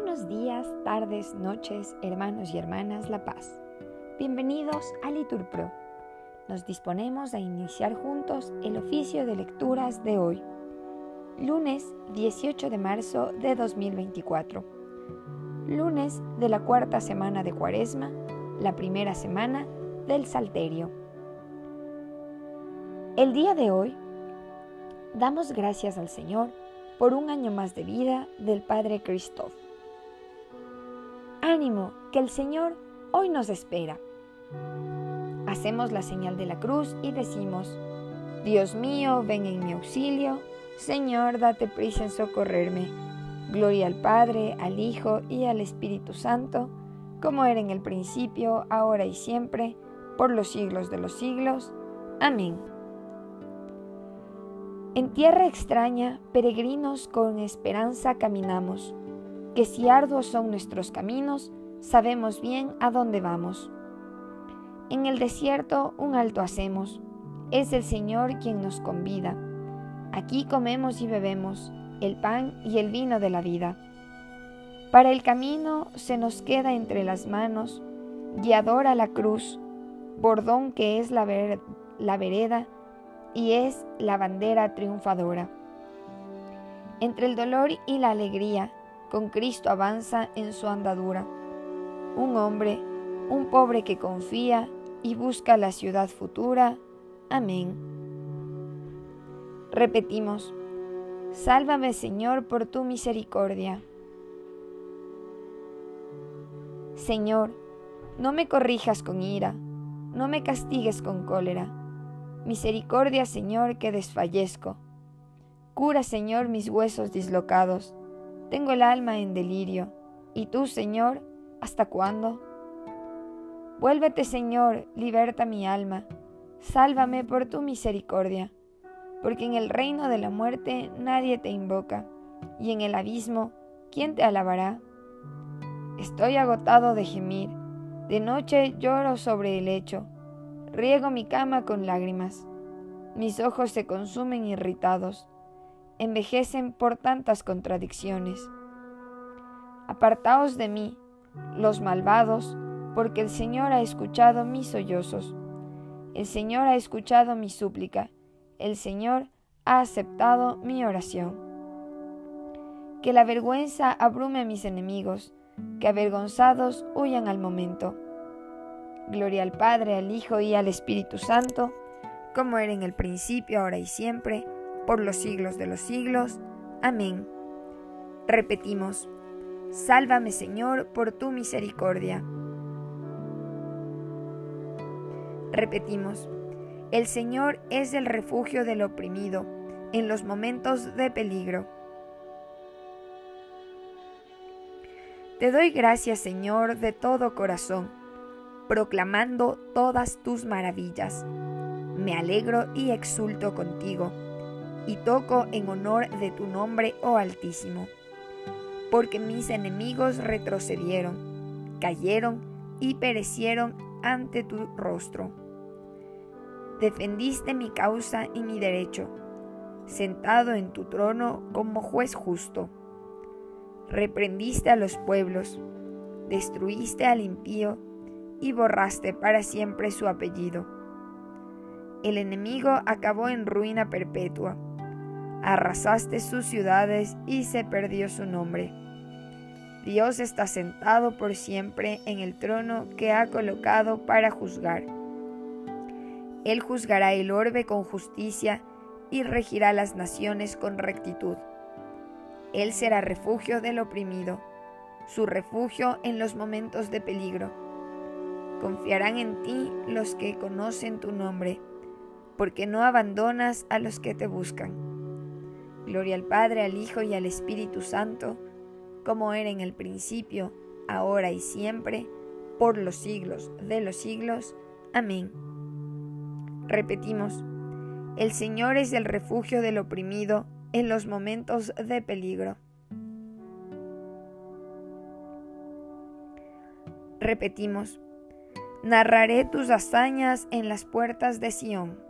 Buenos días, tardes, noches, hermanos y hermanas La Paz. Bienvenidos a LiturPro. Nos disponemos a iniciar juntos el oficio de lecturas de hoy, lunes 18 de marzo de 2024. Lunes de la cuarta semana de Cuaresma, la primera semana del Salterio. El día de hoy, damos gracias al Señor por un año más de vida del Padre Christoph. Ánimo, que el Señor hoy nos espera. Hacemos la señal de la cruz y decimos: Dios mío, ven en mi auxilio. Señor, date prisa en socorrerme. Gloria al Padre, al Hijo y al Espíritu Santo, como era en el principio, ahora y siempre, por los siglos de los siglos. Amén. En tierra extraña, peregrinos con esperanza caminamos, que si arduos son nuestros caminos, sabemos bien a dónde vamos. En el desierto un alto hacemos, es el Señor quien nos convida. Aquí comemos y bebemos el pan y el vino de la vida. Para el camino se nos queda entre las manos, guiadora la cruz, bordón que es la vereda, y es la bandera triunfadora. Entre el dolor y la alegría, con Cristo avanza en su andadura. Un hombre, un pobre que confía y busca la ciudad futura. Amén. Repetimos: sálvame, Señor, por tu misericordia. Señor, no me corrijas con ira, no me castigues con cólera. Misericordia, Señor, que desfallezco. Cura, Señor, mis huesos dislocados. Tengo el alma en delirio. ¿Y tú, Señor, hasta cuándo? Vuélvete, Señor, liberta mi alma. Sálvame por tu misericordia. Porque en el reino de la muerte nadie te invoca, y en el abismo, ¿quién te alabará? Estoy agotado de gemir. De noche lloro sobre el lecho. Riego mi cama con lágrimas. Mis ojos se consumen irritados. Envejecen por tantas contradicciones. Apartaos de mí, los malvados, porque el Señor ha escuchado mis sollozos. El Señor ha escuchado mi súplica. El Señor ha aceptado mi oración. Que la vergüenza abrume a mis enemigos, que avergonzados huyan al momento. Gloria al Padre, al Hijo y al Espíritu Santo, como era en el principio, ahora y siempre, por los siglos de los siglos. Amén. Repetimos: sálvame, Señor, por tu misericordia. Repetimos: el Señor es el refugio del oprimido en los momentos de peligro. Te doy gracias, Señor, de todo corazón, proclamando todas tus maravillas. Me alegro y exulto contigo, y toco en honor de tu nombre, oh Altísimo. Porque mis enemigos retrocedieron, cayeron y perecieron ante tu rostro. Defendiste mi causa y mi derecho, sentado en tu trono como juez justo. Reprendiste a los pueblos, destruiste al impío y borraste para siempre su apellido. El enemigo acabó en ruina perpetua. Arrasaste sus ciudades y se perdió su nombre. Dios está sentado por siempre en el trono que ha colocado para juzgar. Él juzgará el orbe con justicia y regirá las naciones con rectitud. Él será refugio del oprimido, su refugio en los momentos de peligro. Confiarán en ti los que conocen tu nombre, porque no abandonas a los que te buscan. Gloria al Padre, al Hijo y al Espíritu Santo, como era en el principio, ahora y siempre, por los siglos de los siglos. Amén. Repetimos: el Señor es el refugio del oprimido en los momentos de peligro. Repetimos: narraré tus hazañas en las puertas de Sión.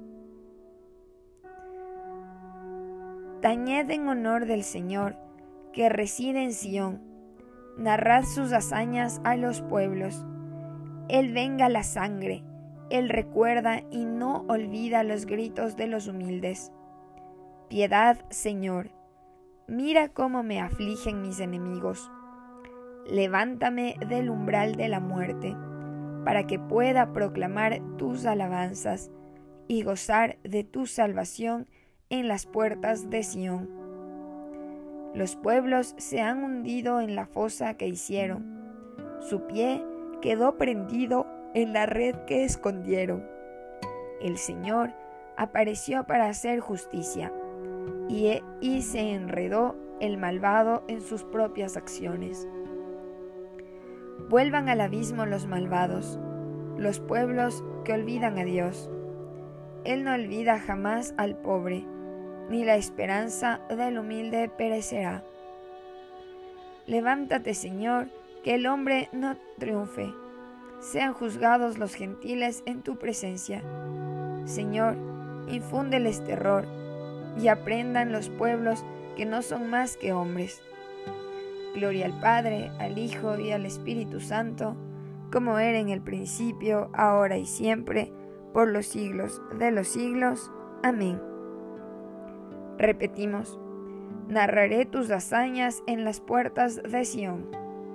Tañed en honor del Señor, que reside en Sión. Narrad sus hazañas a los pueblos. Él venga la sangre, Él recuerda y no olvida los gritos de los humildes. Piedad, Señor, mira cómo me afligen mis enemigos. Levántame del umbral de la muerte, para que pueda proclamar tus alabanzas y gozar de tu salvación en las puertas de Sión. Los pueblos se han hundido en la fosa que hicieron. Su pie quedó prendido en la red que escondieron. El Señor apareció para hacer justicia, y se enredó el malvado en sus propias acciones. Vuelvan al abismo los malvados, los pueblos que olvidan a Dios. Él no olvida jamás al pobre, ni la esperanza del humilde perecerá. Levántate, Señor, que el hombre no triunfe. Sean juzgados los gentiles en tu presencia. Señor, infúndeles terror, y aprendan los pueblos que no son más que hombres. Gloria al Padre, al Hijo y al Espíritu Santo, como era en el principio, ahora y siempre, por los siglos de los siglos. Amén. Repetimos: narraré tus hazañas en las puertas de Sión.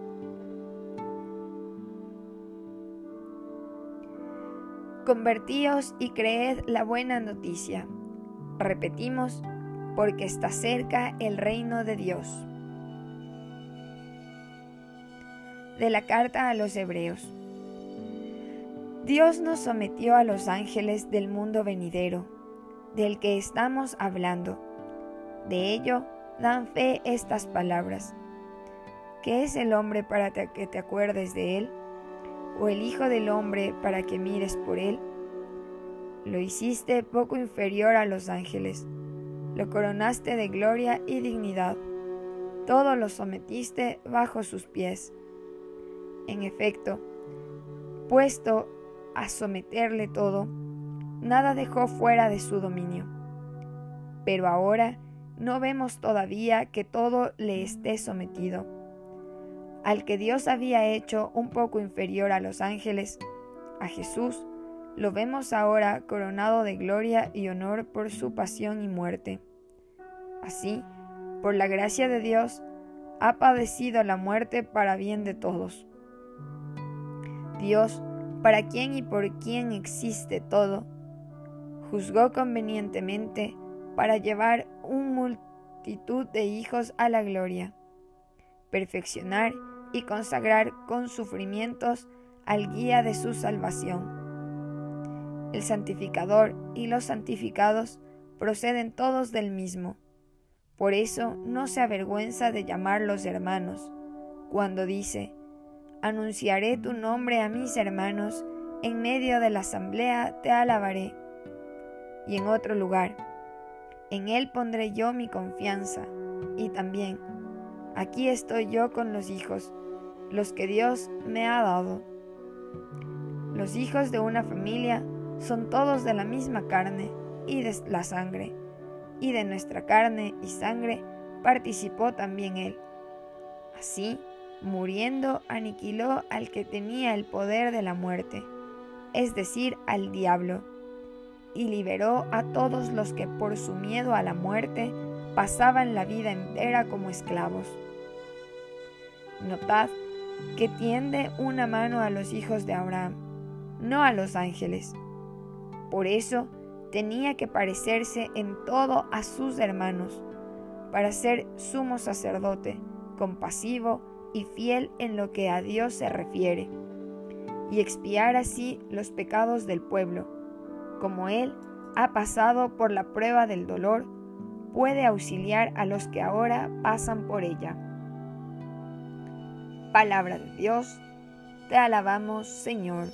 Convertíos y creed la buena noticia. Repetimos: porque está cerca el reino de Dios. De la carta a los Hebreos. Dios nos sometió a los ángeles del mundo venidero, del que estamos hablando. De ello dan fe estas palabras. ¿Qué es el hombre para que te acuerdes de él? ¿O el hijo del hombre para que mires por él? Lo hiciste poco inferior a los ángeles, lo coronaste de gloria y dignidad, todo lo sometiste bajo sus pies. En efecto, puesto a someterle todo, nada dejó fuera de su dominio. Pero ahora no vemos todavía que todo le esté sometido. Al que Dios había hecho un poco inferior a los ángeles, a Jesús, lo vemos ahora coronado de gloria y honor por su pasión y muerte. Así, por la gracia de Dios, ha padecido la muerte para bien de todos. Dios, para quien y por quien existe todo, juzgó convenientemente para llevar una multitud de hijos a la gloria, perfeccionar y consagrar con sufrimientos al guía de su salvación. El santificador y los santificados proceden todos del mismo. Por eso no se avergüenza de llamarlos hermanos, cuando dice: anunciaré tu nombre a mis hermanos, en medio de la asamblea te alabaré. Y en otro lugar: en él pondré yo mi confianza. Y también: aquí estoy yo con los hijos, los que Dios me ha dado. Los hijos de una familia son todos de la misma carne y de la sangre, y de nuestra carne y sangre participó también él. Así, muriendo, aniquiló al que tenía el poder de la muerte, es decir, al diablo, y liberó a todos los que por su miedo a la muerte pasaban la vida entera como esclavos. Notad que tiende una mano a los hijos de Abraham, no a los ángeles. Por eso tenía que parecerse en todo a sus hermanos, para ser sumo sacerdote, compasivo y fiel en lo que a Dios se refiere, y expiar así los pecados del pueblo. Como Él ha pasado por la prueba del dolor, puede auxiliar a los que ahora pasan por ella. Palabra de Dios, te alabamos, Señor.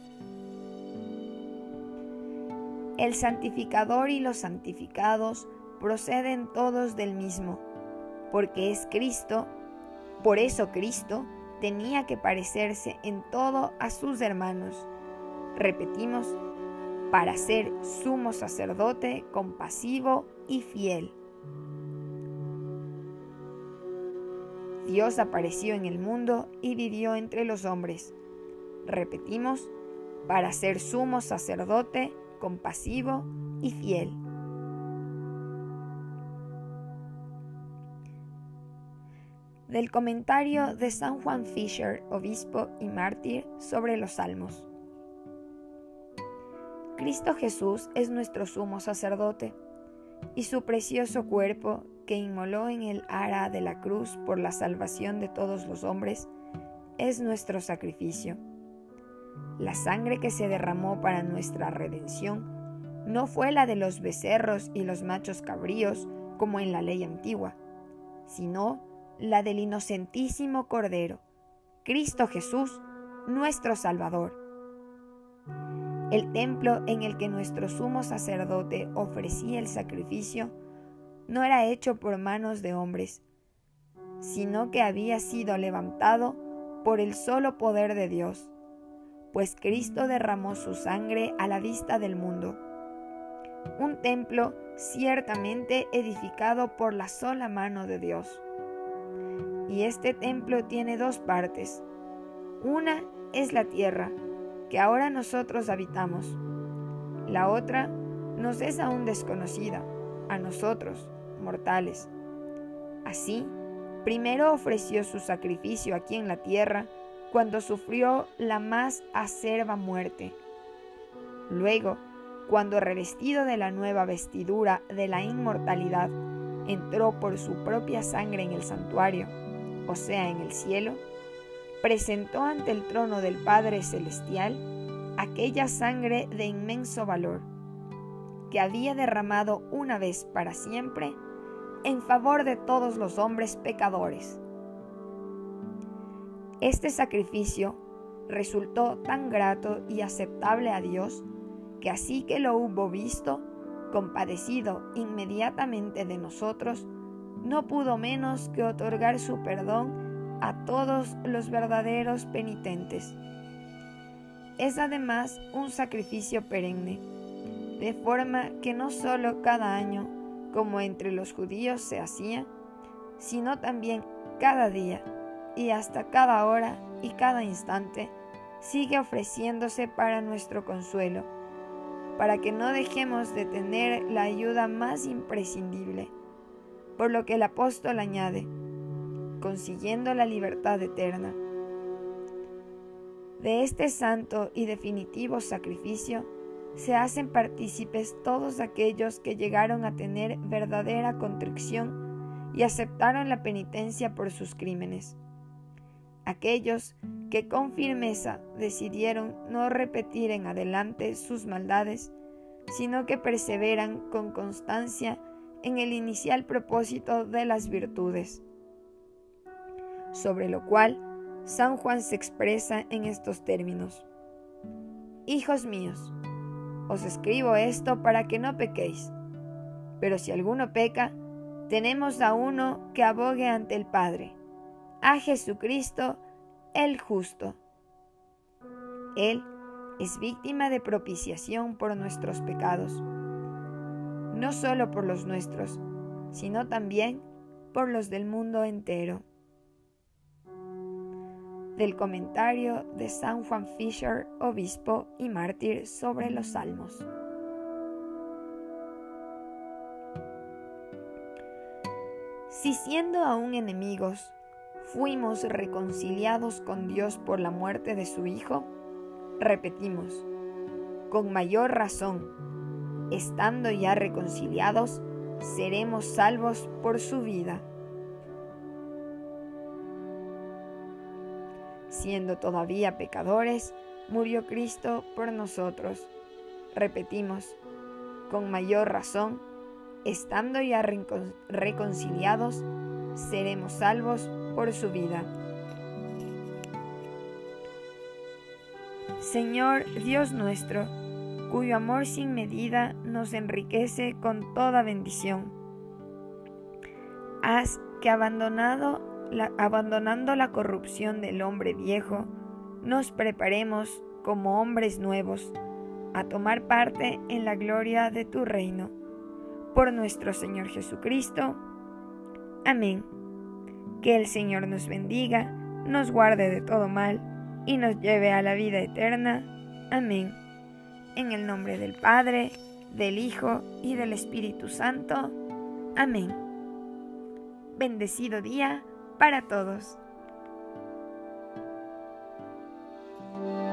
El santificador y los santificados proceden todos del mismo, porque es Cristo. Por eso Cristo tenía que parecerse en todo a sus hermanos. Repetimos: para ser sumo sacerdote compasivo y fiel. Dios apareció en el mundo y vivió entre los hombres. Repetimos, para ser sumo sacerdote, compasivo y fiel. Del comentario de San Juan Fisher, obispo y mártir, sobre los Salmos. Cristo Jesús es nuestro sumo sacerdote, y su precioso cuerpo, que inmoló en el ara de la cruz por la salvación de todos los hombres, es nuestro sacrificio. La sangre que se derramó para nuestra redención no fue la de los becerros y los machos cabríos, como en la ley antigua, sino la del inocentísimo Cordero, Cristo Jesús, nuestro Salvador. El templo en el que nuestro sumo sacerdote ofrecía el sacrificio no era hecho por manos de hombres, sino que había sido levantado por el solo poder de Dios, pues Cristo derramó su sangre a la vista del mundo. Un templo ciertamente edificado por la sola mano de Dios. Y este templo tiene dos partes. Una es la tierra, que ahora nosotros habitamos. La otra nos es aún desconocida, a nosotros, mortales. Así, primero ofreció su sacrificio aquí en la tierra, cuando sufrió la más acerba muerte. Luego, cuando revestido de la nueva vestidura de la inmortalidad, entró por su propia sangre en el santuario, o sea, en el cielo, presentó ante el trono del Padre Celestial aquella sangre de inmenso valor, que había derramado una vez para siempre en favor de todos los hombres pecadores. Este sacrificio resultó tan grato y aceptable a Dios, que así que lo hubo visto, compadecido inmediatamente de nosotros, no pudo menos que otorgar su perdón a todos los verdaderos penitentes. Es además un sacrificio perenne, de forma que no solo cada año, como entre los judíos se hacía, sino también cada día y hasta cada hora y cada instante sigue ofreciéndose para nuestro consuelo, para que no dejemos de tener la ayuda más imprescindible, por lo que el apóstol añade, consiguiendo la libertad eterna. De este santo y definitivo sacrificio se hacen partícipes todos aquellos que llegaron a tener verdadera contrición y aceptaron la penitencia por sus crímenes. Aquellos que con firmeza decidieron no repetir en adelante sus maldades, sino que perseveran con constancia en el inicial propósito de las virtudes. Sobre lo cual, San Juan se expresa en estos términos: Hijos míos, os escribo esto para que no pequéis. Pero si alguno peca, tenemos a uno que abogue ante el Padre, a Jesucristo el justo. Él es víctima de propiciación por nuestros pecados, no solo por los nuestros, sino también por los del mundo entero. Del comentario de San Juan Fisher, obispo y mártir, sobre los Salmos. Si siendo aún enemigos, fuimos reconciliados con Dios por la muerte de su Hijo, repetimos, con mayor razón, estando ya reconciliados, seremos salvos por su vida. Siendo todavía pecadores, murió Cristo por nosotros. Repetimos, con mayor razón, estando ya reconciliados, seremos salvos por su vida. Señor Dios nuestro, cuyo amor sin medida nos enriquece con toda bendición, haz que abandonando la corrupción del hombre viejo, nos preparemos como hombres nuevos a tomar parte en la gloria de tu reino. Por nuestro Señor Jesucristo. Amén. Que el Señor nos bendiga, nos guarde de todo mal y nos lleve a la vida eterna. Amén. En el nombre del Padre, del Hijo y del Espíritu Santo. Amén. Bendecido día para todos.